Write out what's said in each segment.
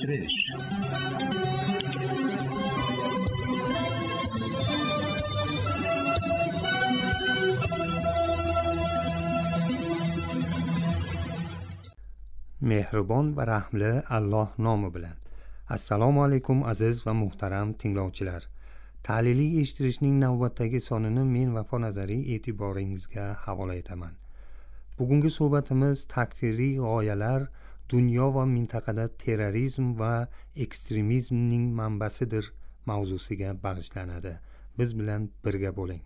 eshittirish. Mehribon va rahmli Alloh nomi bilan. Assalomu alaykum aziz va muhtaram tinglovchilar. Ta'liliy eshittirishning navbatdagi sonini men Vafo Nazariy e'tiboringizga havola etaman. Bugungi suhbatimiz takfiriy g'oyalar dunyo va mintaqada terrorizm va ekstremizmning manbasidir mavzusiga bag'ishlanadi. Biz bilan birga bo'ling.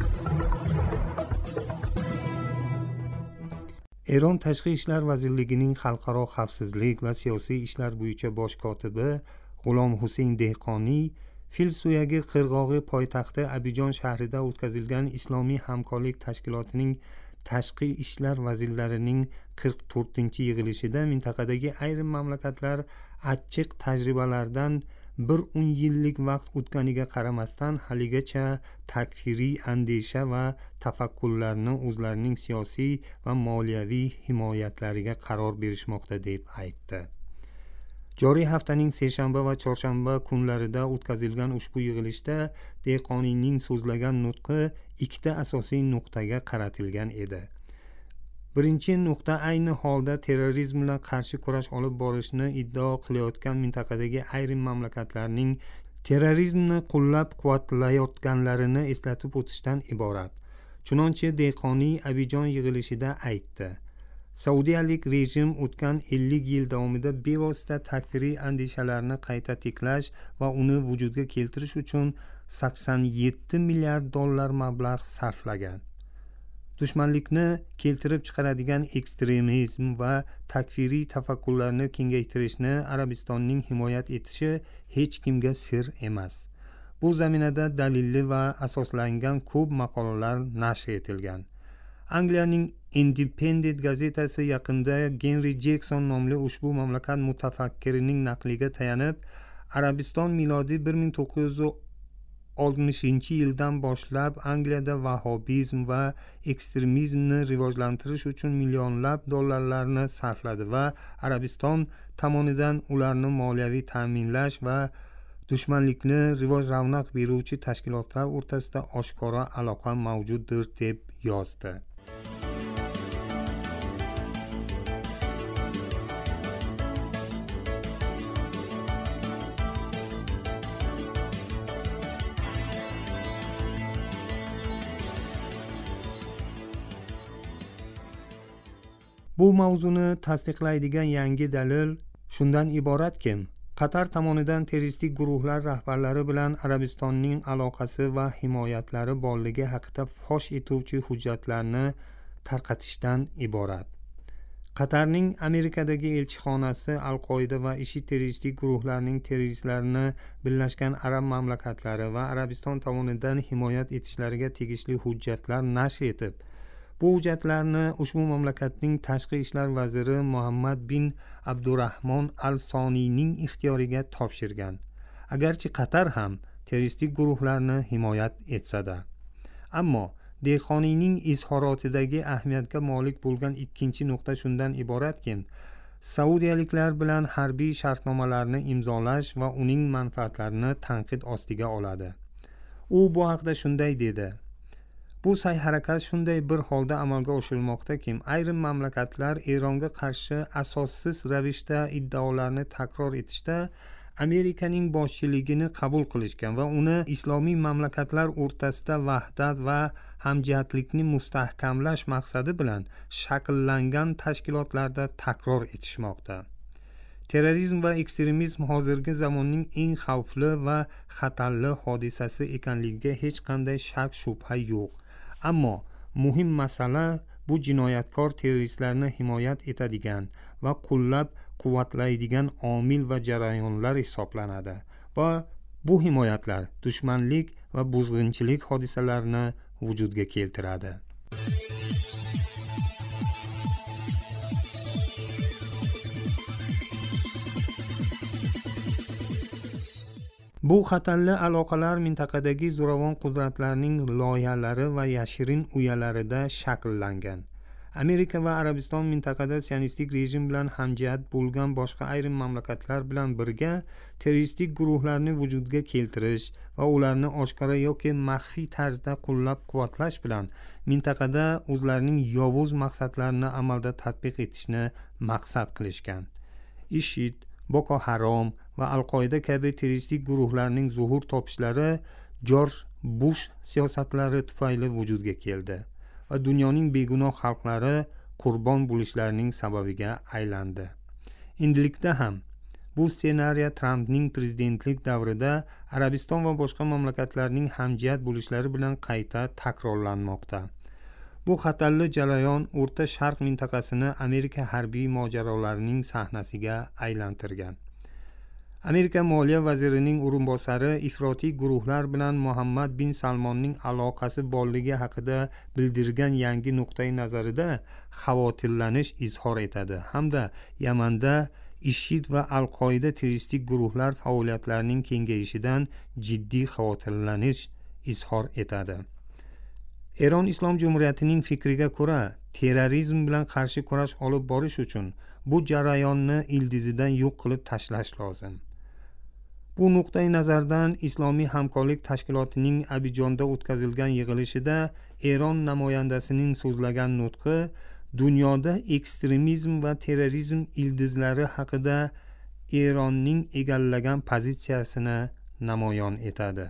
Eron Tashqi ishlar vazirligining xalqaro xavfsizlik va siyosiy ishlar bo'yicha bosh kotibi G'ulom Husayn Dehqoniy fil suyagi qirg'og'i poytaxti Abijon shahrida o'tkazilgan Islomiy hamkorlik tashkilotining tashqi ishlar vazirlarining 44-yig'ilishida mintaqadagi ayrim mamlakatlar achchiq tajribalardan bir 10 yillik vaqt o'tganiga qaramasdan haligacha takfiriy andisha va tafakkurlarni o'zlarining siyosiy va moliyaviy himoyatlariga qaror berishmoqda deb aytdi. Joriy haftaning seshanba va chorshanba kunlarida o'tkazilgan ushbu yig'ilishda Dehqoniyning so'zlagan nutqi ikkita asosiy nuqtaga qaratilgan edi. Birinchi nuqta ayni holda terrorizm bilan qarshi kurash olib borishni iddao qilayotgan mintaqadagi ayrim mamlakatlarning terrorizmni qo'llab-quvvatlayotganlarini eslatib o'tishdan iborat. Chunonchi Dehqoniy Abijon yig'ilishida aytdi. Saudiyalik rejim o'tgan 50 yil davomida bevosita takfiriy andishalarni qayta tiklash va uni vujudga keltirish uchun 87 milliard dollar mablag' sarflagan. Dushmanlikni keltirib chiqaradigan ekstremizm va takfiriy tafakkurlarni kengaytirishni Arabistonning himoya etishi hech kimga sir emas. Bu zaminada dalilli va asoslangan ko'p maqolalar nashr etilgan. Angliyaning Independent gazetasi yaqinda Henry Jackson nomli ushbu mamlakat mutafakkirining naqliga tayanib, Arabiston milodiy 1960-yildan boshlab Angliyada vahobizm va ekstremizmni rivojlantirish uchun millionlab dollarlarni sarfladi va Arabiston tomonidan ularni moliyaviy ta'minlash va dushmanlikni ravnaq beruvchi tashkilotlar o'rtasida oshkora aloqa mavjuddir deb yozdi. Bu mavzuni tasdiqlaydigan yangi dalil shundan iboratki, Qatar tomonidan terroristik guruhlar rahbarlari bilan Arabistonning aloqasi va himoyatlari borligi haqida fosh etuvchi hujjatlarni tarqatishdan iborat. Qatarning Amerikadagi elchixonasi Al-Qoida va IShID terroristik guruhlarining terroristlarni Birlashgan Arab mamlakatlari va Arabiston tomonidan himoya etishlariga tegishli hujjatlar nashr etib, bu hujjatlarni ushbu mamlakatning tashqi ishlar vaziri Muhammad bin Abdurrahmon al-Soniyning ixtiyoriga topshirgan. Agarchi Qatar ham terroristik guruhlarni himoya etsa-da. Ammo Dehqoniyning izhorotidagi ahamiyatga molik bo'lgan ikkinchi nuqta shundan iboratki, saudiyaliklar bilan harbiy shartnomalarni imzolash va uning manfaatlarini tanqid ostiga oladi. U bu haqda shunday dedi: Bu sa'y-harakat shunday bir holda amalga oshirilmoqdaki, ayrim mamlakatlar Eronga qarshi asossiz ravishda iddaolarni takror etishda Amerikaning boshchiligini qabul qilishgan va uni islomiy mamlakatlar o'rtasida vahdat va hamjihatlikni mustahkamlash maqsadi bilan shakllangan tashkilotlarda takror etishmoqda. Terrorizm va ekstremizm hozirgi zamonning eng xavfli va xatarli hodisasi ekanligiga hech qanday shak shubha yo'q. Ammo muhim masala bu jinoyatkor terroristlarni himoya etadigan va qo'llab-quvvatlaydigan omil va jarayonlar hisoblanadi va bu himoyatlar dushmanlik va buzg'unchilik hodisalarini vujudga keltiradi. Bu xatarli aloqalar mintaqadagi zo'ravon qudratlarning loyihalari va yashirin uyalarida shakllangan. Amerika va Arabiston mintaqada sionistik rejim bilan hamjihat bo'lgan boshqa ayrim mamlakatlar bilan birga terroristik guruhlarni vujudga keltirish va ularni oshkora yoki maxfiy tarzda qo'llab-quvvatlash bilan mintaqada o'zlarining yovuz maqsadlarini amalda tatbiq etishni maqsad qilishgan. IShID, Boko Haram va Al-Qoida kabi terroristik guruhlarning zuhur topishlari Jorj Bush siyosatlari tufayli vujudga keldi va dunyoning begunoh xalqlari qurbon bo'lishlarining sababiga aylandi. Endilikda ham bu ssenariy Trampning prezidentlik davrida Arabiston va boshqa mamlakatlarning hamjihat bo'lishlari bilan qayta takrorlanmoqda. Bu xatarli jarayon O'rta Sharq mintaqasini Amerika harbiy mojarolarining sahnasiga aylantirgan. Amerika Moliya vazirining o'rinbosari ifrotiy guruhlar bilan Muhammad bin Salmonning aloqasi borligi haqida bildirgan yangi nuqtai nazarida xavotirlanish izhor etadi hamda Yamanda IShID va Al-Qoida terroristik guruhlar faoliyatlarining kengayishidan jiddiy xavotirlanish izhor etadi. Eron Islom Jumhuriyatining fikriga ko'ra, terrorizm bilan qarshi kurash olib borish uchun bu jarayonni ildizidan yo'q qilib tashlash lozim. Bu nuqtai nazardan Islomiy hamkorlik tashkilotining Abijonda o'tkazilgan yig'ilishida Eron namoyandasining so'zlagan nutqi dunyoda ekstremizm va terrorizm ildizlari haqida Eronning egallagan pozitsiyasini namoyon etadi.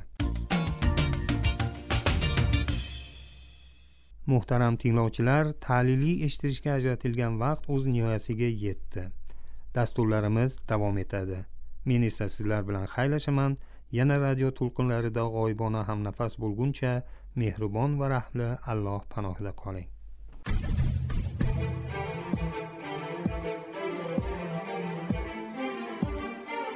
Muhtaram tinglovchilar, tahliliy eshittirishga ajratilgan vaqt o'z nihoyasiga yetdi. Dasturlarimiz davom etadi. Men esa sizlar bilan xayrlashaman. Yana radio to'lqinlarida g'oyibona hamnafas bo'lguncha mehribon va rahmli Alloh panohida qoling.